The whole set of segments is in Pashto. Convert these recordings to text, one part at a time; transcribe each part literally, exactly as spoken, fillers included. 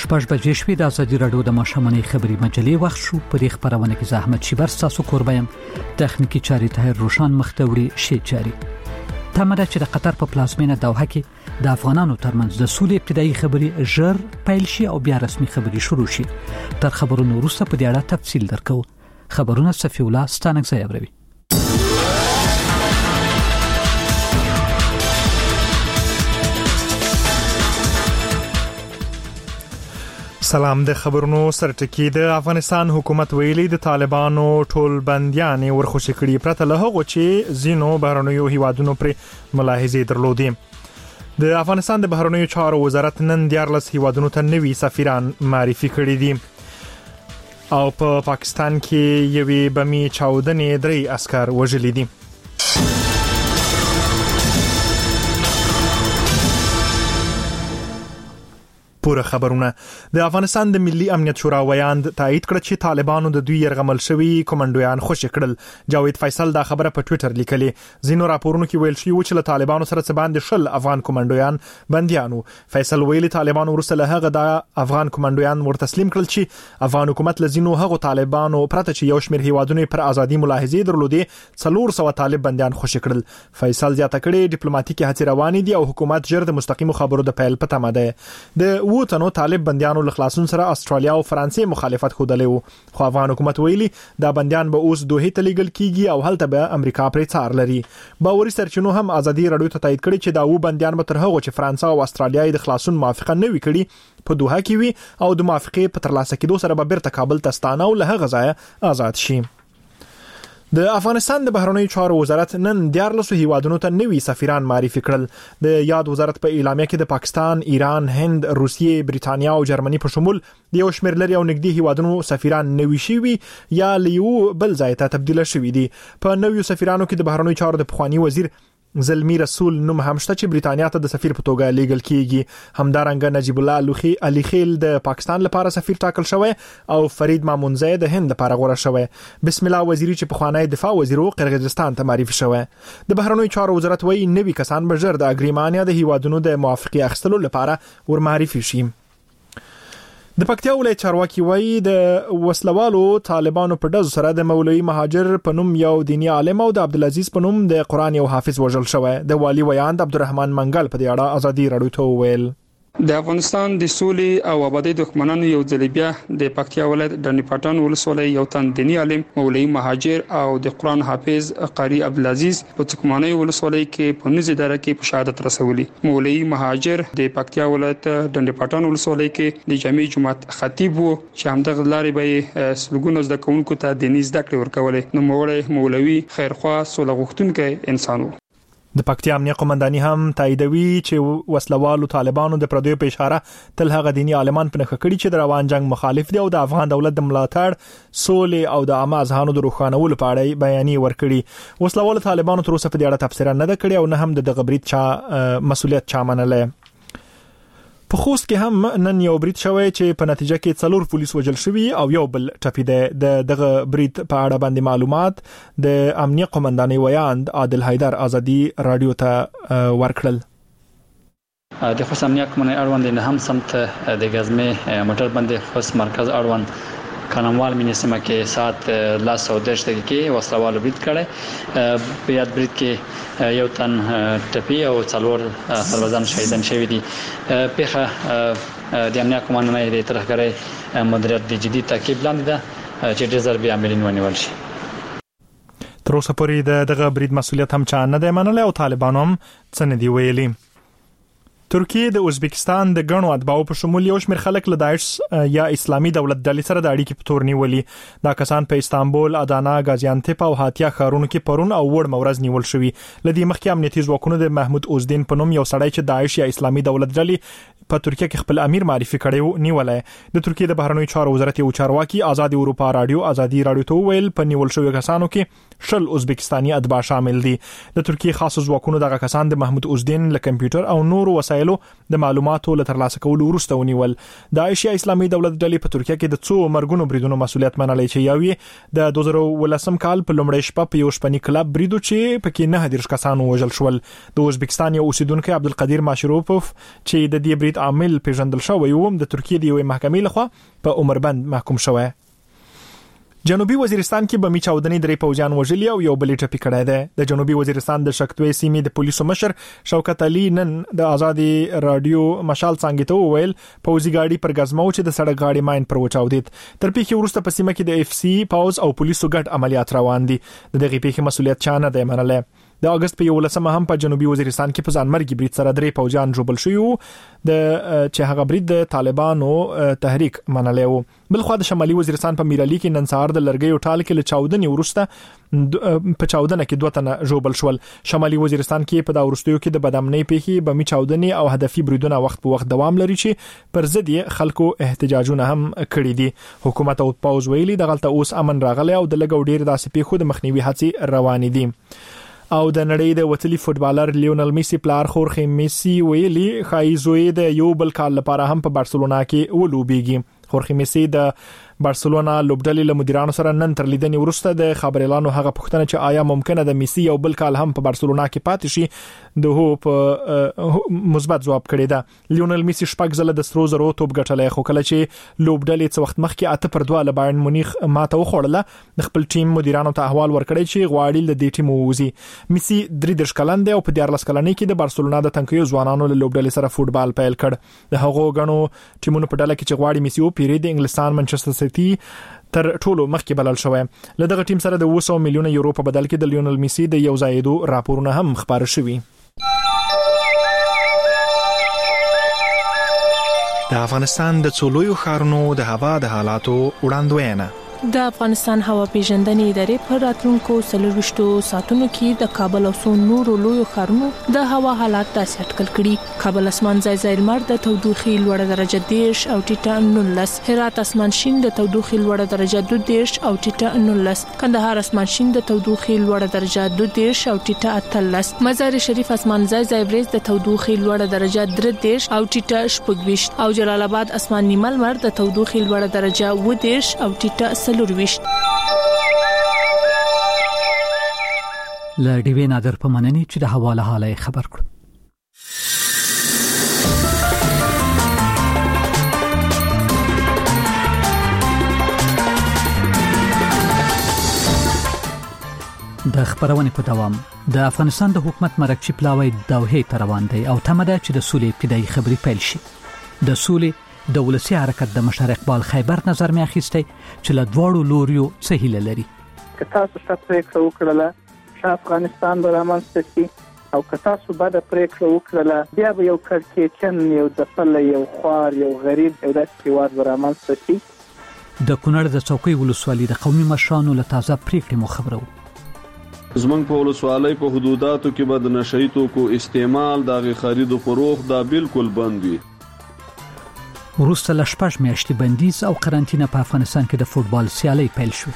شپږ بجې شوې د ازادي راډیو د ماشومانو خبري مجلې وخت شو. په دې خبرونه کې زحمت شیبر تاسو کوربایم تخنیکی چاري طاهر روشان مختوري شي چاري تمره چې د قطر په پلازمینه دوحه کې د افغانانو ترمنځ د سولې ابتدایي خبري ژر پیل شي او بیا رسمي خبري شروع شي. تر خبرونو وروسته په دې اړه تفصیل درکو. خبرونه صفی الله ستانک زیابروي. سلام. د خبرونو سرټکی د افغانستان حکومت ویلي د طالبانو ټول بنديان ورخوشي کړي پرته له هغه چې زینو بهرنیو هیوادونو پر ملاحظه درلودي. د افغانستان د بهرنیو چارو وزارت نن دیارلس هیوادونو ته نوي سفیران معرفي کړي دي او په پا پاکستان کې یوې بمي چاودنې درې عسكر وژلي دي. پوره خبرونه. د افغانستان د ملي امنیت شورا ویاند تایید کړ چې طالبانو د دوی يرغمل شوی کمانډویان خوشی کړل. جاوید فیصل دا خبره په ټوئیټر لیکلي. زینو راپورونو کې ویل شوی چې له طالبانو سره څه باندې شل افغان کمانډویان بنديانو. فیصل ویلي طالبانو ورسره هغه د افغان کمانډویان ورتسلیم کړل چې افغان حکومت له زینو هغه طالبانو پرته چې یو شمېر هیوادونو پر ازادي ملاحظه درلودي څلور سوه طالب بنديان خوشی کړل. فیصل زیاته کړي ډیپلوماټیکي هڅې روانې دي او حکومت جرد مستقیم خبرو د پیل پته مده. د ووتنو طالب بنديانو له خلاصون سره استرالیا او فرانسې مخالفت خوده و، خو افغان حکومت ویلي دا بنديان به اوس دوه ته لیږل کیږي او هلته به امریکا پرې څار لري. باوري سرچینو هم ازادي راډیو ته تایید کړي چې دا و بنديان به تر هغه چې فرانسې او استرالیا د خلاصون موافقه نه وکړي په دوحه کې وي او د موافقه په ترلاسه کېدو سره به بیرته کابل ته ستانه او له هغه ځای آزاد شي. د افغانستان د بهرنیو چارو وزارت نن دیارلس هیوادونو ته نوي سفیران معرفي کړل. د یاد وزارت په اعلامیه کې د پاکستان، ایران، هند، روسیې، بریټانیا او جرمني په شمول د یو شمېر لري او نږدې هیوادونو سفیران نوي شوي یا لیو بل ځای ته تبدیل شوي دي. په نویو سفیرانو کې د بهرنیو چارو د پخوانی وزیر زلمی رسول نوم هم شته چې بریټانیا ته د سفیر په توګه لیږل کیږي. همدارنګه نجیب الله لوخي علي خیل د پاکستان لپاره سفیر ټاکل شوی او فرید مامونزی د هند لپاره غوړه شوی. بسم الله وزیری چې په خوانی دفاع وزیر او قرغیزستان ته معرفي شوی. د بهرنیو چارو وزارت وایي نوي کسان به ژر د اګریمانیا د هیوادونو د موافقه اخیستلو لپاره ورمعرفي شي. د پکتیا ولایت چارواکي وایي د وسلوالو طالبانو په ډزو سره د مولوي مهاجر په نوم یو دینی عالم او د عبدالعزیز په نوم د قران یو حافظ وژل شوی. د والی ویاند عبدالرحمن منګل په دې اړه ازادي راډیو ته وویل. د افغانستان د سولې او آبادی دښمنانو یو ځل بیا د پکتیا ولایت ډنډ پټان ولسوالۍ یو تن دینی عالم مولوي مهاجر او د قران حافظ قاری عبدالعزیز په څکمانۍ ولسوالۍ کې په نږدې دره کې په شهادت رسولي. مولوي مهاجر د پکتیا ولایت ډنډ پټان ولسوالۍ کې د جامع جماعت خطیب وو چې همدغه لارې به سلګونو زده کوونکو ته دیني زده کړې ورکولې. نو مولوي مولوي خیرخوا سوله غوښتونکی انسان وو. د پکتیا امنیه قومنداني هم تاییدوي چې وسلوالو طالبانو د پردیو په اشاره تل هغه دینی عالمان په نخښه کړي چې د روان جنگ مخالف دي او د افغان دولت د ملاتړ، سولې او د عامه اذهانو د روښانولو په اړه بیانیه ورکړي. وسلوالو طالبانو تر اوسه په دې اړه تفسیر نه ده کړې او نه هم د دغه برید چا مسولیت چا منلې. په خوست کې هم نن یو برید شوی چې په نتیجه کې څلور پولیس وژل شوي او یو بل ټپیده. د دغه برید په اړه باندې معلومات د امنیه قومنداني ویاند عادل حیدر ازادي راډیو ته ورکړل. د خوست امنیه قومنداني اړوند نه هم سمت د غزمه موټر باندې خوست مرکز اړوند کانموال مینسمه کې سات لاس او دش دقیقې وسلوالو برید کړي. په یاد برید کې یو تن ټپي او څلور سربازان شهیدان شوي دي. پیخه د امنیه قومندانۍ د ترهګرۍ مدیریت د جدي تعقیب لاندې ده چې ډېر ضربې عاملین ونیول شي. تر اوسه پورې دغه برید مسولیت هم چا نه دی منلی او طالبانو هم څه نه دی ویلي. ترکیه د ازبکستان د غنو اتباعو په شمول یو شمېر خلک له داعش یا اسلامي دولت ډلې سره د اړیکې په تور نیولي. دا کسان په استانبول، ادانا، غازیانتپ او هاتیا ښارونو کې پرون او وړ مورز نیول شوي. لدی مخکې امنیتي ځواکونو د محمود اوزدین په نوم یو سړی چې داعش یا اسلامي دولت ډلې په ترکیه کې خپل امیر معرفي کړی نیولای. د ترکیه د بهرنیو چارو وزارت یو چارواکي آزاد اروپا رادیو ازادي راډیو ته ویل په نیول شوی کسانو کې شل ازبکستاني اتباع شامل دي. د ترکیه خاص ځواکونو دغه کسان د محمود اوزدین له کمپیوټر او نورو وسایل وسایلو د معلوماتو له ترلاسه کولو وروسته ونیول. د ایشیا اسلامي دولت ډلې په ترکیه کې د څو مرګونو بریدونو مسولیت منلای چې یاوي د دوه زره ولسم کال په لومړۍ شپه په یو شپنی کلب بریدو چې پکې نه هدیرش کسانو وژل شول. د ازبکستان یو اوسیدونکو عبدالقدیر ماشروپوف چې د دې برید عامل پیژندل شوی و د ترکیه د یوې محکمې لخوا په عمربند محکوم شوی. جنوبي وزیرستان کې بمی چاودنې درې پوجان وژلي او یو بل ټپي کړی دی. د جنوبي وزیرستان د شکتوي سیمې د پولیسو مشر شوکت علي نن د آزادي رادیو مشال څنګه ته وویل پوزي ګاډي پر غزمو چې د سړک ګاډي ماين پر وچاودید. تر پیښې وروسته په سیمه کې د اف سي پاوز او پولیسو ګډ عملیات روان دي. د دغه پیښې مسولیت چا نه دی منلی. د اگست په یولسمه هم په جنوبي وزیرستان کې په ځانمرګي برید سره درې پوجان جوړل شوی وو د چې هغه برید د طالبانو تحریک منلی وو. بلخو د شمالي وزیرستان په میرالي کې نن سهار د لرګیو ټال کې له چاودنې وروسته په چاودنه کې دوه تنه جوړل شول. شمالي وزیرستان کې په دا وروستیو کې د بدامنۍ پیښې بمی چاودنې او هدفي بریدونه وخت په وخت دوام لري چې پر ضد خلکو احتجاجونه هم کړي دي. حکومت او پاوز ویلي د غلطه اوس امن راغلی او د لګو ډیر داسې پیښو د مخنیوي هڅې روان دي. او د نړۍ د وتلي فوتبالر لیونل میسی پلار خورخه میسی ویلي خایزوی د یو بل کال لپاره هم په بارسلونا کې ولوبېږي. خورخه میسی د بارسلونا لوبډلې له مدیرانو سره نن تر لیدنې وروسته د خبريالانو هغه پوښتنه چې آیا ممکنه د میسی یو بل کال هم په بارسلونا کې پاتې شي د هو په مثبت ځواب کړی دا. لیونل میسی شپږ ځله د سترو زرو توپ ګټلې خو کله چې لوبډلې څو وخت مخکې اته پر دوه له بایرن مونیخ ماته وخوړله د خپل ټیم مدیرانو ته احوال ورکړی چې غواړي له دې ټیم ووزي. میسی درې دېرش کلن دی او په دیارلس کلنۍ کې د بارسلونا د تنکیو ځوانانو له لوبډلې سره فوتبال پیل کړ. د هغو غنو ټیمونو په ډله کې چې غواړي میسی او پیری د انګلستان منچستر سیټي تر ټولو مخکې بلل شوی. له دغه ټیم سره د اوه سوه میلیونه یورو په بدل کې د لیونل میسی د یو ځایدو راپورونه هم خبر شوي. د افغانستان د څولویو ښارونو د هوا د حالاتو وړاندوینه. د افغانستان هوا پیژندنې ادارې په راتلونکو څلورويشتو ساعتونو کې د کابل او څو نورو لویو ښارونو د هوا حالات داسې اټکل کړي. کابل اسمان ځای ځای لمر د تودوخې لوړه درجه دیش او ټیټه نولس. هرات اسمان شین د تودوخې لوړه درجه دو دیش او ټیټه نولس. کندهار اسمان شین د تودوخې لوړه درجه دو دیش او ټیټه اتلس. مزار شریف اسمان ځای ځای وریځ د تودوخې لوړه درجه درې دیش او ټیټه شپږ او جلال آباد اسمان نیمه لمر د تودوخې لوړه درجه و دیش او ټیټه سلورويشت. ل ډیوی نادر په منني چې د حواله حاله خبر کړ. د خبرونه په دوام د افغانستان د حکومت مرکچی پلاوی دوحې ته روان دی او تمه ده چې د سولې ابتدایي خبرې پیل شي. د سولې د ولسی حرکت د مشر اقبال خیبر نظر مې اخیسته چې له دواړو لوریو څه هیله لري. که تاسو څه پریکړه وکړله چې افغانستان به رامنځته شي او که تاسو به د پریکړه وکړله بیا به یو کړکېچن یو ځپل یو خوار یو غریب یو داسې هېواد به رامنځته شي. د کونړ د څوکۍ ولسوالۍ د قومي مشرانو له تازه پریکړې مو خبرو. زمنګ په ولسوالۍ په حدوداتو کې به د نشئی توکو استعمال د خرید او فروخت دا بالکل بند وي. وروسته له شپږ میاشتې بندیز او قرنټینه په افغانستان کې د فوتبال سیالۍ پیل شو.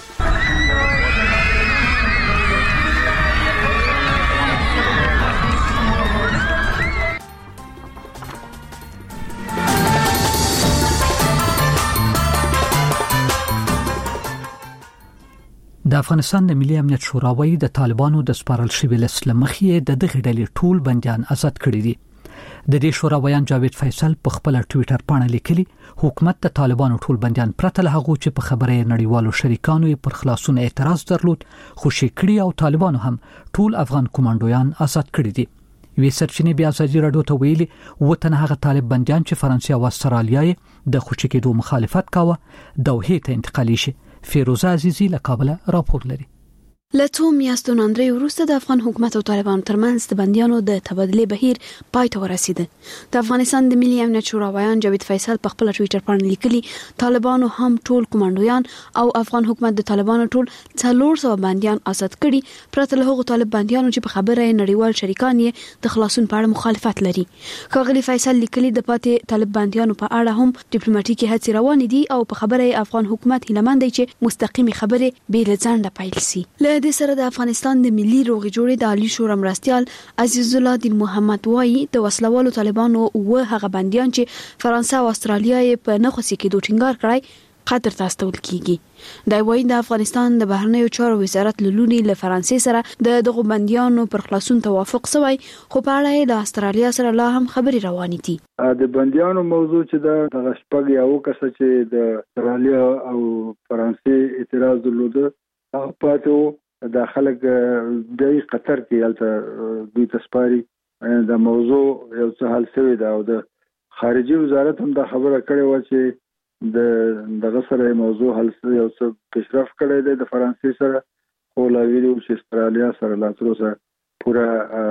د افغانستان د ملي امنیت شورا وايي د طالبانو د سپارل شوی لسله مخې د دغه ډلې ټول بنديان آزاد کړي دي. د دې شورا ویان جاوید فیصل په خپل ټوئیټر باندې لیکلي حکومت د طالبانو ټول بنديان پرته له هغه چې په خبره نړیوالو شریکانو پر خلاصون اعتراض درلود خو شکړي او طالبانو هم ټول افغان کمانډویان آزاد کړي دي. وی سرچینې بیا ازادي رادیو ته ویلي وته هغه طالب بنديان چې فرانسې او استرالیا د خوشی کېدو مخالفت کاوه دوحې ته انتقالي شي. فیروزه عزیزی له کابل راپور لري. لته میاشتو ناندري وروسته د افغان حکومت او طالبانو ترمنځ د بنديانو د تبادله بهیر پای ته ورسیده. د افغانستان د ملي امنیت شورا ویان جاوید فیصل په خپل ټوئیټر باندې لیکلي طالبانو هم ټول کمانډویان او افغان حکومت د طالبانو ټول څلور سوه بنديان آزاد کړي پرته له هغو طالب بنديانو چې په خبره نړیوال شریکان یې د خلاصون په اړه مخالفت لري. ښاغلي فیصل لیکلي د پاتې طالب بنديانو په اړه هم ډیپلوماټیکي هڅې روانې دي او په خبره افغان حکومت هیله مند دی چې مستقیمي خبرې به له ځنډه پیل شي. له له دې سره د افغانستان د ملي روغې جوړې د عالی شورا مرستيال عزیز الله دین محمد وایي د وسلوالو طالبانو و هغه بنديان چې فرانسه او استرالیا یې په نخوسي کې دوه ټینګار کړای قطر ته استول کیږي دا وایي د افغانستان د بهرنیو چارو وزارت لونی له فرانسې سره د دغه بنديانو پر خلاصون توافق شوی خو په اړه د استرالیا سره لا هم خبري روانې دي د بنديانو موضوع چې د غشپګ یو کس چې د استرالیا او فرانسې اعتراض درلوده پاتو د خلک د قطر کې البته دوی تسپاري د موضوع یو څه حل شوی دا او د خارجي وزارت هم دا خبره کړې و چې د دغه سره موضوع حل یو څه پیشرفت کړی دی د فرانسې سره خو لا ویلو چې استرالیا سره لا تر اوسه پوره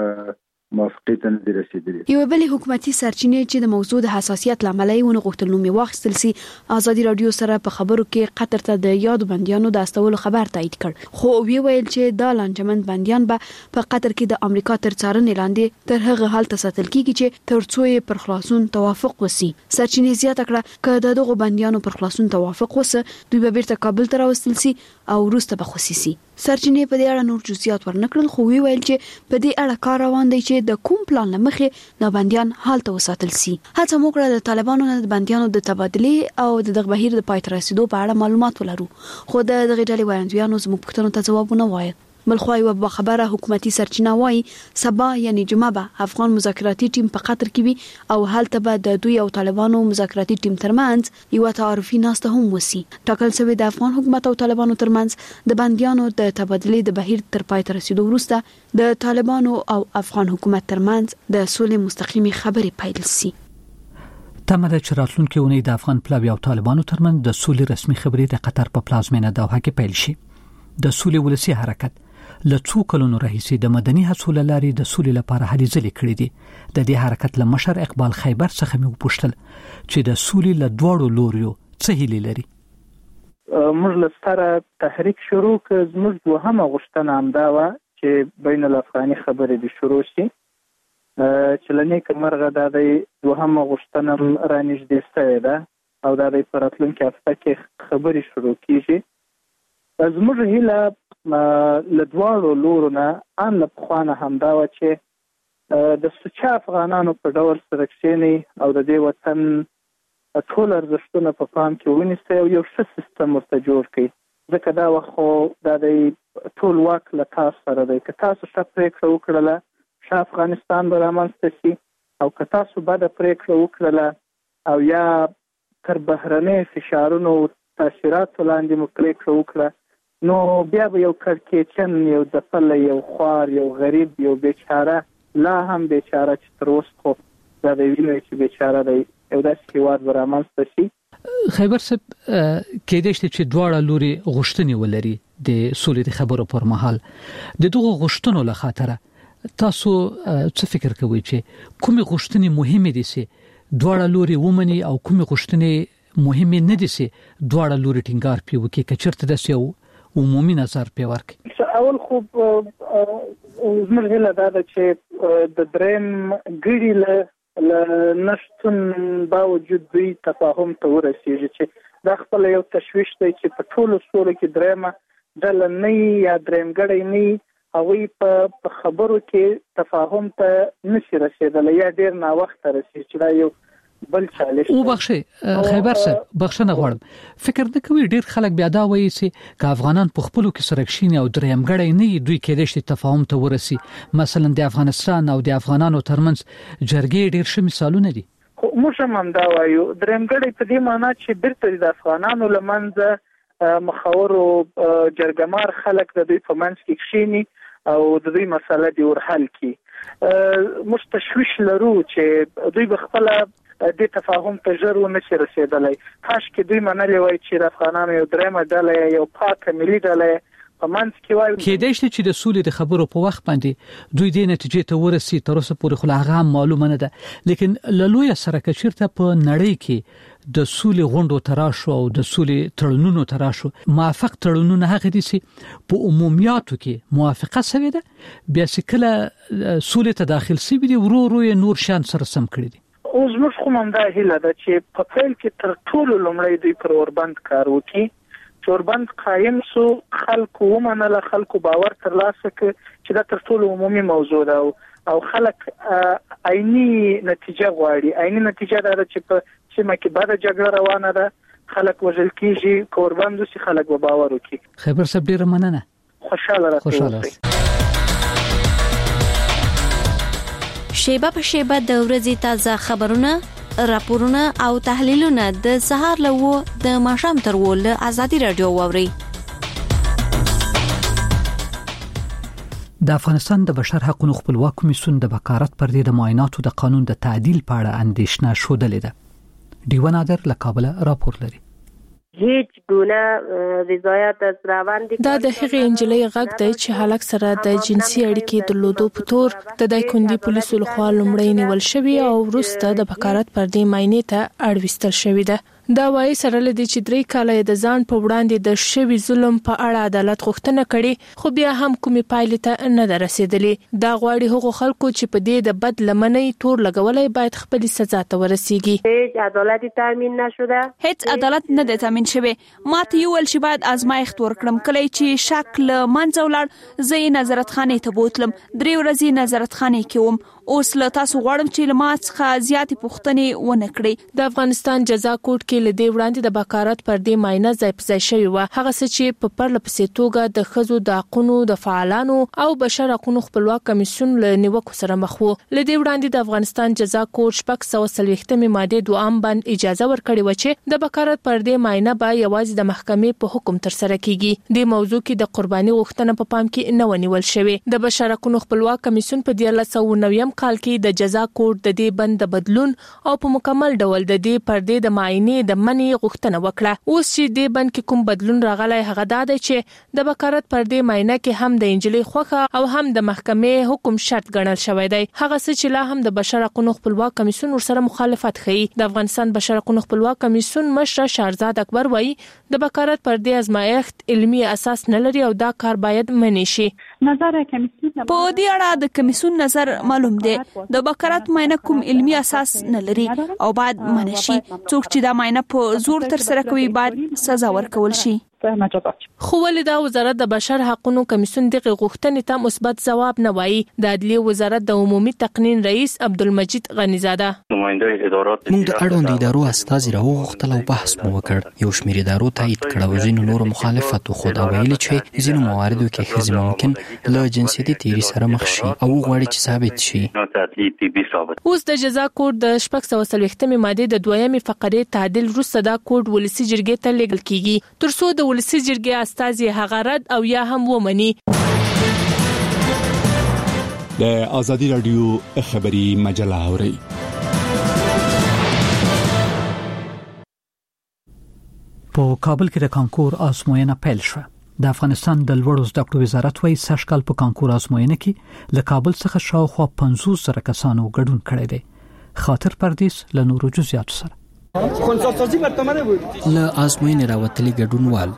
موافقه ته نه رسیدلې. یو بل حکومتي سرچینې چې د موضوع د حساسیت لامل یې ونه غوښتل نو می واخیستل سي ازادي رادیو سره په خبرو کې قطر ته د یاد بنديانو د استولو خبر تایید کړ خو وی ویل چې د لانجمن بنديان به په قطر کې د امریکا تر څارنې لاندې تر هغه حال ته ساتل کیږي چې ترڅو یې پر خلاصون توافق وسی. سرچینې زیاته کړه چې دغه بنديانو پر خلاصون توافق وسه دوی به بیرته کابل ته راوستل سي او وروسته به خصيصي. سرچینې په دې اړه نور جزئیات ورنکړل خو وی ویل چې په دې اړه کار روان دی چې د کوم پلان لمخې د بنديان حالت وساتل سي. هڅه موکړه د طالبانو نه د بنديانو د تبادله او د دغه بهیر د پای ته رسیدو په اړه معلومات ولرو خو د دغه ډلې وایندویانو زموږ پوښتنو ته ځواب نه وایي. بلخو یو خبره حکومتي سرچینه وایي سبا یعنی جمعه به افغان مذاکراتي ټیم په قطر کې وي او هلته به د دوی او طالبانو مذاکراتي ټیم ترمنځ یو تعارفي ناسته هم وسی. ټاکل شوی د افغان حکومت او طالبانو ترمنځ د بنديانو د تبادله د بهیر تر پای ته رسیدو وروسته د طالبانو او افغان حکومت ترمنځ د سولې مستقیمي خبرې پیل شي. تمره چې راتلونکي اونۍ د افغان پلاوی او طالبانو ترمنځ د سولې رسمي خبرې د قطر په پلازمینه دوحه کې پیل شي. د سولې ولسی حرکت له څو کلونو راهیسې د مدني هڅو لاري د سولې لپاره هلې ځلې کړې دي. د دې حرکت له مشر اقبال خیبر څخه مې وپوښتل چې د سولې له دواړو لوريو څه هیلې لري. موږ له ستاره تحریک شروع کړ زموږ دوهمه غوښتنه هم دا و چې بین الافغاني خبرې د شروع شي چې لنی کمرغه د دوهمه غوښتنه رانږدې شوې ده او د پراتلونکو هفته کې خبرې شروع کیږي. زموږ هیله له دواړو لورو نه ان له پخوانه همدا و چې د سوچا افغانانو په ډول سره کښیني او د دې وطن ټول ارزښتونه په پام کې ونیسي او یو ښه سیستم ورته جوړ کړي ځکه دا وخت خو دا د ټول واک له تاسو سره دی. که تاسو ښه پرېکړه وکړله ښه افغانستان به رامنځته شي او که تاسو بده پرېکړه وکړله او یا تر بهرنۍ فشارونو تاثیراتو لاندې مو پرېکړه وکړه نو بیا به یو کړکېچن یو ځپل یو خوار یو غریب یو بیچاره لا هم بیچاره چې تر اوسه خو دا د وینو چې بیچاره دی یو داسې هیواد به رامنځته شي. خیبر صاحب کېدای شي چې دواړه لوري غوښتنې ولري د سولې د خبرو پر مهال د دغه غوښتنو له خاطره تاسو څه فکر کوئ چې کومه غوښتنې مهمه دي چې دواړه لوري ومني او کومه غوښتنې مهمه نه دي چې دواړه لوري ټینګار پیو کې کچرته د سیو عمومي نظر په ورک اول خو زموږ هیله دا ده چې د دریم ګړي له نشتون باوجود دوی تفاهم ته ورسیږي چې دا خپل یو تشویش دی چې په ټولو سولو کې دریمه ډله نه یا دریم ګړی نه هغوی په خبرو کې تفاهم ته نشي رسیدلی یا ډیر ناوخته رسیږي چې دا یو بل چالش او بخښه خیبر صاحب بخښنه غواړم فکر نه کوي ډیر خلک بیا دا وایي چې که افغانان په خپلو کې سره کښیني او دریم ګړی نه دوی کېدای شي تفاهم ته ورسي مثلا د افغانستان او د افغانانو ترمنځ جرګې ډیر ښه مثالونه دي. خو موږ هم دا وایو دریم ګړی په دې معنی چې بیرته د افغانانو لمنځه مخاورو جرګمار خلک د دوی په منځ کې کښیني او د دوی مسله دی ورحل کی. موږ تشویش لرو چې دوی بخپله د تفاهم ته ژر ونشي رسیدلی. کاش کې دوی منلې وای چې د افغانانو یو درېمه ډله یو پاکه ملي ډله په منځ کې وای کېدای شي چې د سولې د خبرو په وخت باندې دوی د نتیجې ته ورسي تر اوسه پورې خو هغه معلومه نه ده لیکن لوی سره کچیرته په نړۍ کې د سولې غونډو تراشو او د سولې تړونونو تراشو موافق تړونونه هغه دي چې په عمومیاتو کې موافقه شوی ده بیا چې کله سولې ته داخل شي دي ورو ورو نور شان سره سم کړی دي. اوس موږ خو هم دا هیله ده چې په پیل کې تر ټولو لومړی دوی پر اوربند کار وکړي چوربند قایم سو خلکو ومنله خلکو باور ترلاسه ک چې دا تر ټولو عمومي موضوع ده او خلک عیني نتیجه غواړي. عیني نتیجه دا چې په سیمه کې بعد جګړه روانه ده خلک وژل کیږي چوربند سي خلک به باور وکړي. خبر سب ډیر مننه. خوشاله راځه. خوشاله. شیبه په شیبه د ورځې تازه خبرونه، راپورونه او تحلیلونه د سهار له و د ماښام تر و له ازادي رادیو ووري. د افغانستان د بشر حقوقو خپلواک کمیسیون د بکارت پر دې د معایناتو د قانون د تعدیل په اړه اندېښنه شودلې ده. دیوان نادر له کابل راپور لري. هیڅ ګونه رضایت از روند دا د هغې انجلۍ غږ دی چې هلک سره د جنسي اړیکې درلودو په تور د دایکندي پولیسو لخوا لومړی نیول شوی او وروسته د بکارت پر دې معاینې ته اړوستل شوی ده. دا وايي سره لدی چې درې کاله د ځان په وړاندې د شوی ظلم په اړه عدالت غوښتنه کړي خو بیا هم کومې پایلې ته نه رسیدلې. دا غواړي هغو خلکو چې په دې د بد لمنې تور لګولای باید خپل سزا ته ورسیږي. هیڅ عدالت تامین نشده. هیڅ عدالت نه د تامین شوی. ماته یو ول چې باید ازمایښت ورکړم کله چې شک له منځه ولاړ زه نظارت خانه ته بوتلم. درې ورځې نظارت خانه کې وم. اوس له تاسو غواړم چې له ما څخه زیاتې پوښتنې ونه کړئ. د افغانستان جزا کوټ کې لدې وړاندې د بکارت پر دې معاینه ځای په ځای شوی و. هغه څه چې په پرله پسې توګه د ښځو د حقوقو د فعالانو او بشر حقوقو خپلواک کمیسیون له نیوکو سره مخ وو. لدې وړاندې د افغانستان جزا کوټ شپږ سوه څلوېښتمې ماده دوام باندې اجازه ورکړې و چې د بکارت پر دې معاینه به یوازې د محکمې په حکم تر سره کیږي. د موضوع کې د قرباني غوښتنه په پام کې نه ونیول شوی. د بشر حقوقو خپلواک کمیسیون په دیارلس سوه نوي کال کې د جزا کوټ د دې بند بدلون او په مکمل ډول د دې پردې د معاینې د منې غوښتنه وکړه. اوس چې دې بند کې کوم بدلون راغلی هغه دا دی چې د بکارت پردې معاینه کې هم د انجلۍ خوخه او هم د محکمې حکم شرط ګڼل شوی دی. هغه څه چې لا هم د بشر حقوقو خپلواک کمیسیون ورسره مخالفت کوي. د افغانستان بشر حقوقو خپلواک کمیسیون مشر شهرزاد اکبر وایي د بکارت پردې ازمایښت علمي اساس نه لري او دا کار باید منې شي. نظر کمیسیون په دې اړه د کمیسیون نظر معلوم دی. د بکارت معاینه کوم علمي اساس نه لري او باید منې شي. څوک چې دا معاینه په زور تر سره کوي باید سزا ورکول شي. خو ولې دا وزارت د بشر حقوقو کمیسیون دغه غوښتنې ته مثبت ځواب نه وایي؟ د عدلیه وزارت د عمومي تقنین رئیس عبدالمجید غنیزاده موږ د اړوند ادارو استازي راوغوښتل او بحث مو وکړ. یو شمېر ادارو تایید کړ او ځینو نورو مخالفت وښود او ویلي چې ځینو مواردو کې ښځې ممکن له جنسیتي تیري سره مخ شي او غواړي چې ثابت شي. اوس د جزا کوډ د شپږ سوه څلوېښتمې مادې د دویمې فقرې تعدیل وروسته دا کوډ ولسي جرګې ته لیږل کیږي تر څو د ولسي جرګې استازي هغه رد او یا هم ومني. د ازادي رادیو خبري مجله اوري. په کابل کې د کانکور ازموینه پیل شوه. د افغانستان د لوړو زده کړو وزارت وايي سږ کال په کانکور ازموینه کې له کابل څخه شاوخوا پنځوس زره کسانو ګډون کړی دی. خاطر پردیس له نورو جزئیاتو سره له ازموینې راوتلي ګډونوال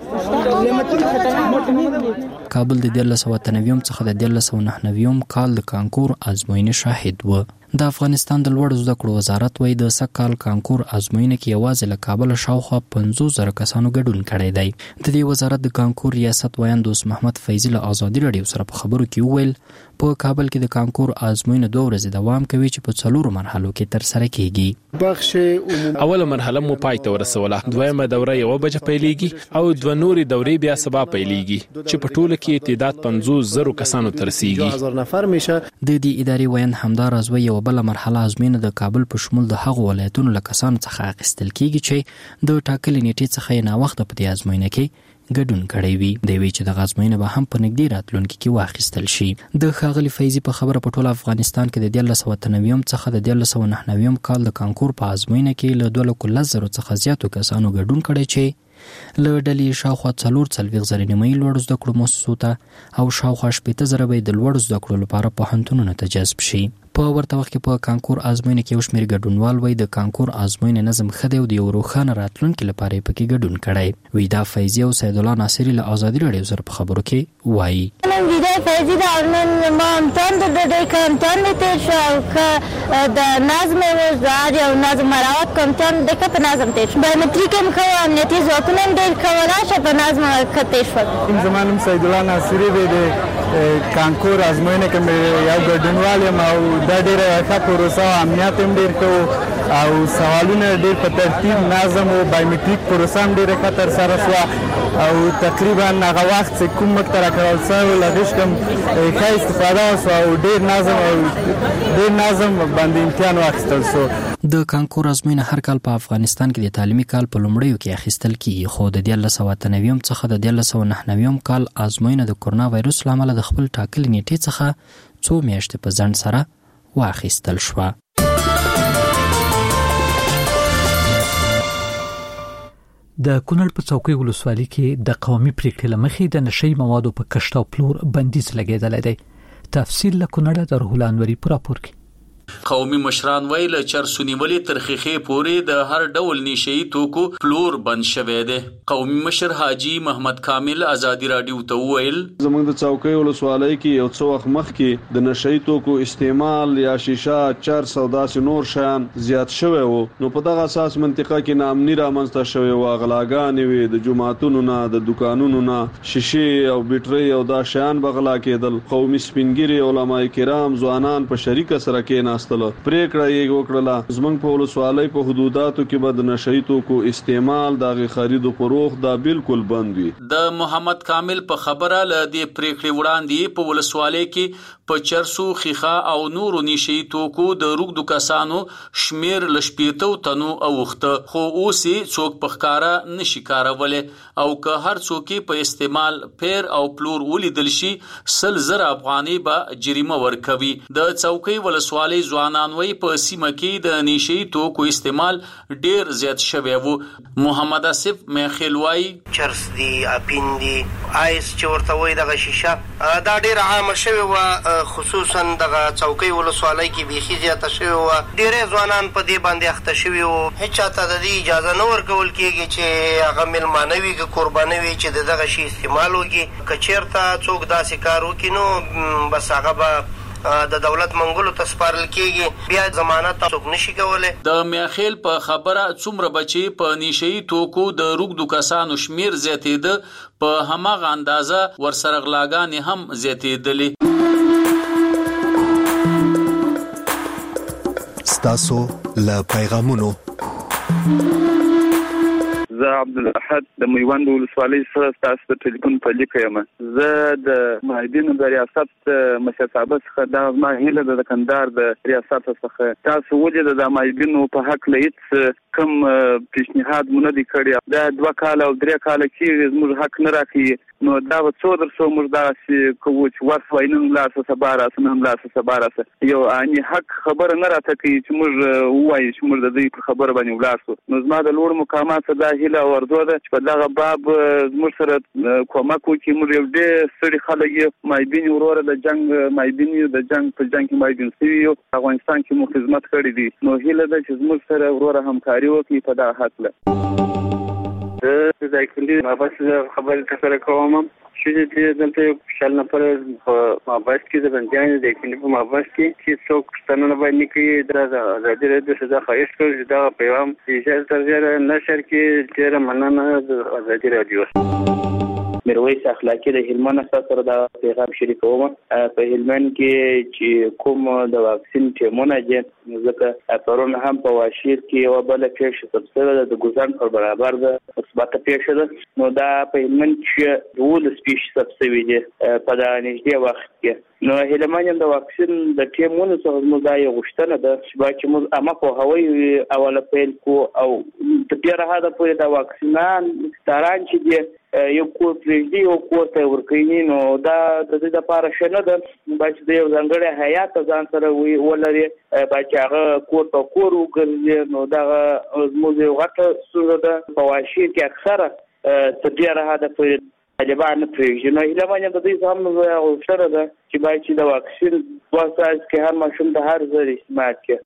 کابل د دیارلس سوه اته نوي څخه د دیارلس سوه نهه نوي کال د کانکور ازموینې شاهد و. د افغانستان د لوړو زده کړو وزارت وايي د سږ کال کانکور ازموینه کې یوازې له کابل شاوخوا پنځوس زره کسانو ګډون کړی دی. د دې وزارت د کانکور ریاست وایند دوست محمد فیضي له ازادي رادیو سره په خبرو کې وویل په کابل کې د کانکور ازموینه دوه ورځې دوام کوي چې په څلورو مرحلو کې تر سره کیږي. بخش اوله مرحله مو پای ته ورسوله، دویمه دوره یو بجه پیلېږي او دوه نورې دورې بیا سبا پیلېږي چې په ټوله کې تعداد پنځوس زره کسانو ته رسیږي. د دې ادارې وایند همداراز وایي بل مرحله ازموینه د کابل په شمول د هغو ولایتونو له کسانو څخه اخیستل کیږي چې د ټاکلې نیټې څخه یې ناوخته په دې ازموینه کې ګډون کړی وي. دی وی چې د ازموینه به هم په نږدې راتلونکي کې واخیستل شي. د ښاغلي فیضي په خبره په ټول افغانستان کې د دیارلس سوه اته نوي څخه د دیارلس سوه نهه نوي کال د کانکور په ازموینه کې له دوه لکو لس زرو څخه زیاتو کسانو ګډون کړی چې له ډلې شاوخوا څلور څلوېښت زره نیمایي لوړو زده کړو مؤسسو ته او شاوخوا شپېته زره به د لوړو زده کړو لپاره پوهنتونونو ته جذب شي. په ورته وخت کې په کانکور ازموینه کې یو شمېر ګډونوال وایي د کانکور ازموینې نظم ښه دی او د یو روښانه راتلونکي لپاره یې پکې ګډون کړی. وی دا فیضي او سید الله ناصري له ازادي رادیو سره په خبرو کې وایي نن د فیضي د نن ما امتحان د ډېر کمپیان دی تیر شو او که د نظم وزار او نظم مراعات کمپیان دی که په نظم تیر شو بایومتریک هم ښه و امنیتي ځواکونه هم ډېر ښه ولاړ شه په نظم ښه تیر شول. زما نوم سیدالله ناصري دی د کانکور ازموینه کې مې یو ګډونوال یم او دا ډېره ښه پروسه او امنیت هم ډېر ښه و او سوالونه ډېر په ترتیب نظم او بایومتریک پروسه هم ډېره ښه ترسره شوه او تقریبا هغه وخت چې کوم موږ ته راکړل شوی له هغې څخه هم ښه استفاده وشوه او ډېر نظم او ډېر نظم باندې امتحان واخیستل شو. د کانکور ازموینه هر کال په افغانستان کې د تعلیمي کال په لومړیو کې اخیستل کیږي خو د دیارلس سوه اته نوي څخه د دیارلس سوه نهه نوي کال ازموینه د کورونا وایرس له امله د خپل ټاکلي نیټې څخه څو میاشتې په ځنډ سره واخیستل شوه. د کونړ په څوکۍ ولسوالۍ کې د قومي پریکړې لمخې د نشئی موادو په کښت او پلور بندیز لګیدل دی. تفصیل له کونړ د روح الانوري پر راپور کې. قومي مشران ویل چرسونیولې ترخیخې پورې د هر ډول نشئی توکو پلور بند شوی دی. قومي مشر حاجی محمد کامل ازادي رادیو ته ویل زموږ د څوکۍ ولسوالۍ کې یو څو وخت مخکې د نشئی توکو استعمال یا شیشه چرس او داسې نور شیان زیات شوی وو نو په دغه اساس منطقه کې ناامني رامنځته شوی و غلاګانې وي د جماعتونو نه د دکانونو نه شیشې او بیټرۍ او دا شیان بغلا کېدل. قومي سپینګری علماء کرام ځوانان په شریکه سره کې پریکړه یې وکړه زمونږ په ولسوالۍ په حدوداتو کې به د نشئی توکو استعمال د غي خرید او فروخت دا بالکل بند وي. د محمد کامل په خبره ل دې پریکړې وړاندې په ولسوالۍ کې په چرسو خيخه او نورو نشئی توکو د روغدو کسانو شمیر لشپېتو تنو اوخته خو اوس څوک په ښکارا نشي کارولې او که هر څوک په استعمال پیر او پلور ولیدل شي سل زر افغاني به جریمه ورکوي. د څوکۍ ولسوالۍ ځوانان وای په سیمه کې د نشئی توکو استعمال ډیر زیات شوی وو. محمد اسف میخیل وای چرس دی اپین دی آیس چې ورته وای دغه شیشه دا ډیر عام شوی و خصوصا دغه څوکۍ ولسوالۍ کې بيخي زیاته شوی و ډیر ځوانان په دې باندې اخته شوی وو. هیڅ چاته د دې اجازه نه ورکول کیږي چې هغه ملمانه وي که قرباني وي چې دغه شی استعمال وکړي. که چیرته څوک داسې کار وکړي نو بس هغه به د دولت منګولو ته سپارل کیږي بیا ضمانت څوک نشي کولای. د میاخیل په خبره څومره بچي په نشئی توکو د روغدو کسانو شمیر زیاتېده په هماغه اندازه ورسره غلاګانې هم زیاتېدلې. ستاسو له پیغامونو زه عبدالاحد د میوند ولسوالۍ سره تاسو ته ټلیفون په لیکه یم. زه د مایدینو د ریاست مشر صاحب څخه دا ما هیله د کندهار د ریاست څخه تاسو ولې د مایدینو په حق لید کوم پیشنهاد مونږ دي کړی دا دوه کال او درې کال کې موږ حق نه راکې نو دا څو در څو موږ دا چې کوچ ورسوینن لا څه سباره سنن لا څه سباره یو اني حق خبر نه راته کوي چې موږ وایو چې موږ د دې خبر باندې ولاسو نو زما د لوړ مقامات دا هیله ورته ده چې په دغه باب موږ سره کومک وکړي. موږ یو ډېر ستړي خلک یو مایبین وروره د جنگ مایبین یو د جنگ په جنگ کې مایبین سوي یو افغانستان کې مو خدمت کړې دي نو هیله ده چې موږ سره وروره همکاري وکړي په دغه حق له د ځکه ما بس خبرې تاسو کوم چې دې دلته یو شل نفر په مابس کې د بندیانو د کلی په مابس کې چې څوک ستنه باندې کې د آزادي رادیو څخه خواهش کوي چې دا پیغام چې تر ډیره نشر کې ډیره مننه د آزادي رادیو. میرویس اخلاقی د هلمند سره دا پیغام شریکوم. په هلمند کې چې کوم د واکسین ټیمونه دي ځکه پرون هم په واشیر کې یو بل پیښه تفصیل د ګوزن پر برابر د مثبت پیښه ده نو دا په هلمند کې ډول سپیش تفصیل دي په دا نږدې وخت کې نو هلمند د واکسین د ټیمونو څخه موږ دا یو غوښتنه ده چې موږ اما په هوایي اوله پیل کو او د ډیره هدا په دا واکسینان تاران چې دي یو کور پرېږدي او کور ته ورکوي نو دا د دې لپاره ښه نه ده باید د یو ځانګړي حیات ځان سره ولري باید هغه کور ته کور وګرځي نو دغه زموږ یو غټه ستونزه ده په واشیر کې اکثره تر ډېره حده پورې طالبان نه پرېږدي نو هیله باندې د دوی هم غوښتنه ده چې باید چې د واکسین دوه ساعت کې هر ماشوم د هر ځای استعمال کړي.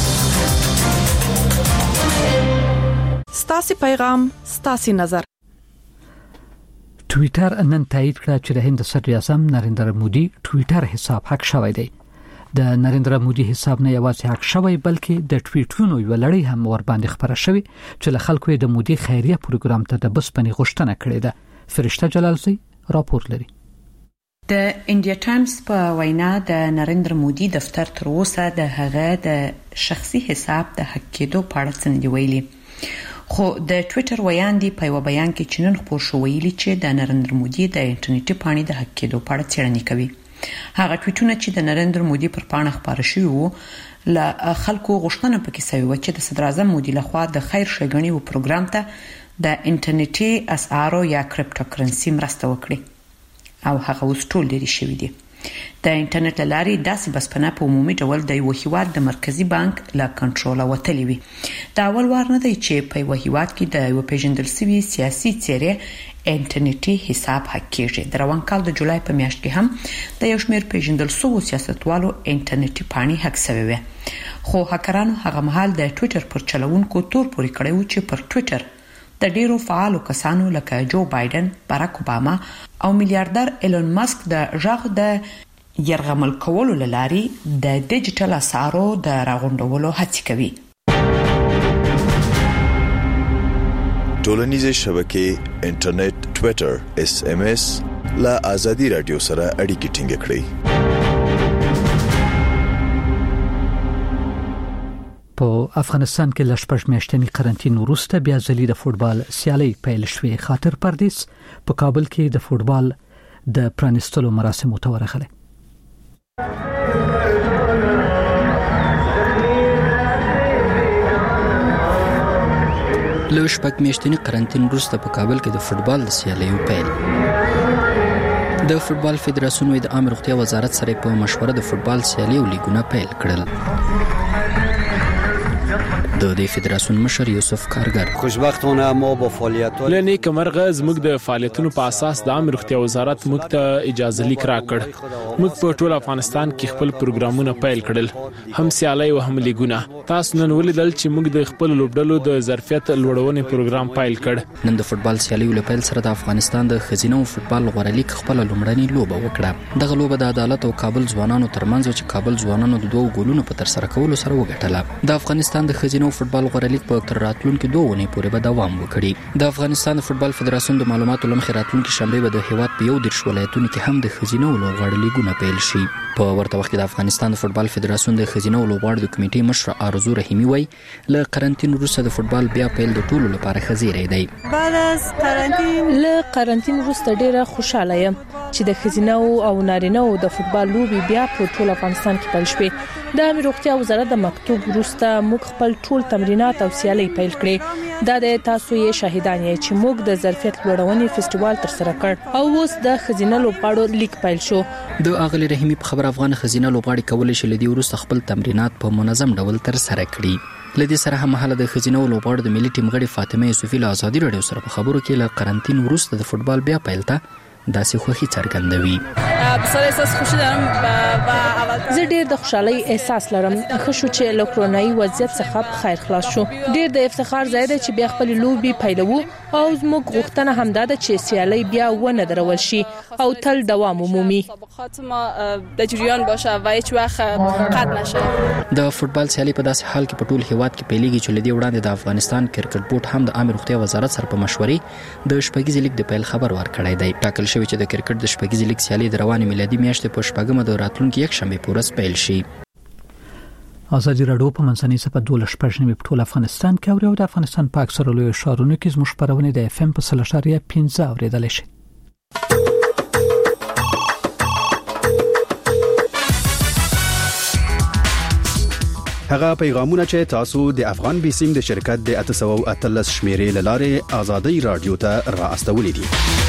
ستاسو پیغام ستاسو نظر. ټویټر نن تایید کړ چې د هند صدر اعظم نریندر مودي ټویټر حساب حق شوی دی. د نریندرا مودي حساب نه یوازې حق شوی بلکې د ټویټونو یو لړۍ هم ور باندې خبره شوی چې له خلکو د مودي خیریه پروګرام ته د بسپنې غوښتنه کړې ده. فرشته جلالزی راپور لري. د انډیا ټایمز په وینا د نریندرا مودي دفتر تر اوسه د هغه د شخصي حساب د حق کېدو په اړه څه نه ویلي، خو د ټویټر ویاندې په یو بیان کې چنن خبر شو ویلي چې د نریندرا مودي د انټرنیټي پاڼې د حق کېدو په اړه څېړنه کوي. هغه ټویټونه چې د نریندرا مودي پر پاڼه خبر شوی وو ل خلکو غوښتنه پکې شوی و چې د صدر اعظم مودي لخوا د خیر ښېګڼې و پروګرام ته د انټرنیټي اسعارو یا کریپټو کرنسي مرسته وکړي او هغه اوس ټول لري شوی دی. د انټرنیټ لارې داسې بسپنه په عمومي ډول د یو هیواد د مرکزی بانک له کنټروله وتلی وي. دا اول وار نه دی چې په یو هیواد کې د یو پیژندل شوی سیاسي څیرې انټرنیټي حساب حق کېږي. د روان کال د جولای په میاشت کې هم د یو شمېر پیژندل شوی سیاستوالو انټرنیټي پاڼې حق شوی وي، خو هکرانو هغه مهال د ټویټر پر چلوونکو تور پورې کړی و چې پر ټویټر د ډیرو فعالو کسانو لکه جو بایدن، باراک اوباما او میلیارډر ایلون ماسک د ژغ د يرغمل کولو لاري د ډیجیټل اسعارو د راغونډولو هڅه کوي. ټولنیزه شبکې انټرنیټ، ټویټر، اس ام اس لا ازادي رادیو سره اړیکې ټینګ کړئ. په افغانستان کې لشپږ میاشتنی قرنټین وروسته بیا ځلې د فوتبال سیالي پیل شوې. خاطر پردیس په کابل کې د فوتبال د پرانستلو مراسمو ته ورغله. له شپږ میاشتنی قرنټین وروسته په کابل کې د فوتبال د سیالیو پیل. د فوتبال فدراسیون د عامه روغتیا وزارت سره په مشوره د فوتبال سیالیو لیګونه پیل کړل. د دې فدراسیون مشر یوسف کارګر خوشبختانه ما با فعالیتونو لنی کمرغه زموږ د فعالیتونو په اساس د عامه روغتیا وزارت موږ ته اجازه لیک راکړ. موږ په ټول افغانستان کې خپل پروګرامونه پیل کړل، هم سیالي او هم لیګونه. تاسو نن ولیدل چې موږ د خپل لوبډلو د ظرفیت لوړونې پروګرام پیل کړ. نن د فوتبال سیالیو لپاره سره د افغانستان د خزینه او فوتبال غوړه لیگ خپل لومړنی لوبه وکړه. دغه لوبه د عدالت او کابل ځوانانو ترمنځ چې کابل ځوانانو د دوه ګولونو په تر سره کولو سره وګټله. د افغانستان د خزینه او فوتبال غوړه لیگ په تر راتلونکو دوه ونې پورې به دوام وکړي. د افغانستان د فوتبال فدراسیون د معلوماتو لمخې راتلونکو شنبه به د هیواد په یو دیرش ولایتونو کې هم د خزینه او لوبغاړو لیګونه پیل شي. په ورته وخت کې د افغانستان د فوتبال فدراسیون د خزینه او لوبغاړو د کمیټې مشر ارزو رحیمی وایي له قرنټین وروسته د فوتبال بیا پیل د ټولو لپاره خزیری دی. بعد از قرنټین له قرنټین وروسته ډیره خوشاله یم چې د خزینه او نارینه او د فوتبال لوبي بیا په ټول افغانستان کې پیل شوه. د عامه روغتیا وزارت د مکتوب وروسته موږ خپل ټول تمرینات او سیالي پیل کړې. دا د تاسو یې شاهدان یې چې موږ د ظرفیت لوړونې فستیوال تر سره کړ او اوس د خزینه لوبغاړو لیگ پیل شو. د اغلی رحیمی په خبر افغان خزینه لوبغاړي کولای شي لدی وروسته خپل تمرینات په منظم ډول تر سره کړي. لدی سره هم مهاله د خزینه لوبغاړو د ملي ټیم غړي فاطمه یوسفی له ازادي رادیو سره په خبرو کې له قرنټین وروسته د فوتبال بیا پیل ته داسې خوښي څرګندوي. بسره احساس خوشی دارم و اول زه ډیر د خوشحالي احساس لرم. خو شو چې له کرونایي وضعیت څخه خیر خلاص شو. ډیر د افتخار ځای دی چې بیا خپل لوبي پیلوو او زموږ غوښتنه همدا ده چې سیالي بیا ونه درول شي او تل دوام عمومي مسابقات ما د جریان باشه و هیڅ وخت قطع نشه. د فوتبال سیالي په داسې حال کې په ټول هیواد کې پیلېږي چې لدی وړاندې د افغانستان کرکټ بورډ هم د عامه روغتیا وزارت سره په مشورې د شپږیز لیگ د پیل خبر ورکړی دی. ټاکل شوی چې د کرکټ د شپږیز لیگ سیالي د روانې میلادي میاشتې په شپږمه د راتلونکي یک شنبه پورې پیل شي. ازادي رادیو په منځنۍ سپه دوله شپږ په ټول افغانستان کې او د افغانستان په اکثره لوی ښارونو کې زموږ خبرونه د اف ام په سلاشاریا پنځه اوریدل شي. هغه پیغامونه چې تاسو د افغان بیسیم د شرکت د اته سوه او اتلس شمیرې لاره ازادي رادیو ته را استولې دي.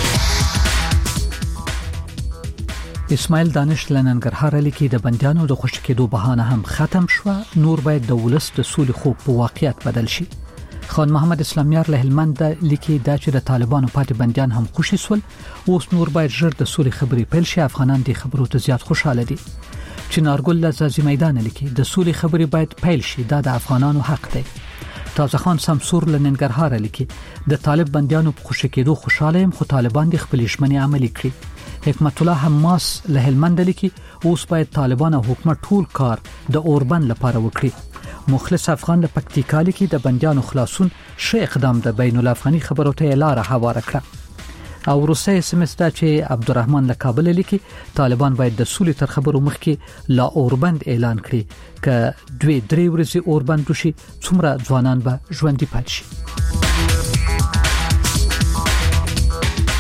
اسماعیل دانش لننګرهار لیکي د بندیانو د خوشی کېدو بهانه هم ختم شو. نور باید د ولس د سولې خوب په واقعیت بدل شي. خان محمد اسلامیار له هلمند لیکي دا چې د طالبانو پاتې بندیان هم خوشی سول. اوس نور باید ژر د سولې خبرې پیل شي. افغانان دي خبرو ته زیات خوشاله دي. چنارګل لزازي میدان لیکي د سولې خبرې باید پیل شي. دا د افغانانو حق دی. تازه خان سمسور لننګرهار لیکي د طالب بندیانو په خوشی کېدو خوشاله يم خو طالبان دي خپل ژمنې عملي کړي. حکمت الله حماس له هلمند لیکي اوس باید طالبان او حکومت ټول کار د اوربند لپاره وکړي. مخلص افغان د پکتیکا لیکي د بندیانو خلاصون ش اقدام د بین الافغاني خبرو ته لاره هواره کړه. او روسي اس ام اس دا چې عبدالرحمن له کابل لیکي طالبان باید د سولې تر خبرو مخکې لا اوربند اعلان کړي ک دوی درې ورځې اوربند وشي څومره ځوانان به ژوندۍ پاتې شي.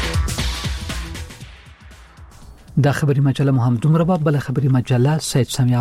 دا خبري مجله محمد عمر باب بل خبري مجله سید سامي